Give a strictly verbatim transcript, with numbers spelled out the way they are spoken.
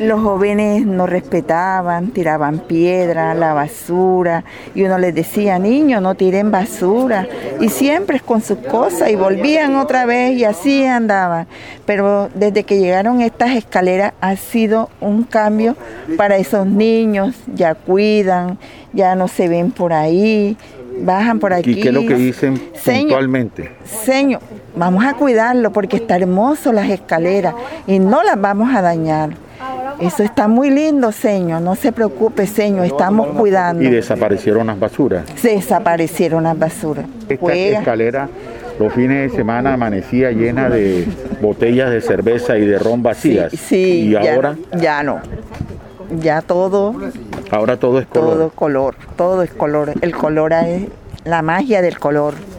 Los jóvenes no respetaban, tiraban piedra, la basura, y uno les decía, niños, no tiren basura, y siempre con sus cosas, y volvían otra vez, y así andaban. Pero desde que llegaron estas escaleras ha sido un cambio para esos niños, ya cuidan, ya no se ven por ahí, bajan por aquí. ¿Y qué es lo que dicen señor, puntualmente? Señor, vamos a cuidarlo porque está hermoso las escaleras y no las vamos a dañar. Eso está muy lindo, señor, no se preocupe, señor, estamos cuidando. ¿Y desaparecieron las basuras? Se desaparecieron las basuras. Esta Juega. escalera los fines de semana amanecía llena de botellas de cerveza y de ron vacías. Sí, sí, ¿Y ya, ahora? Ya no, ya todo, Ahora todo es color. todo color, todo es color. El color es la magia del color.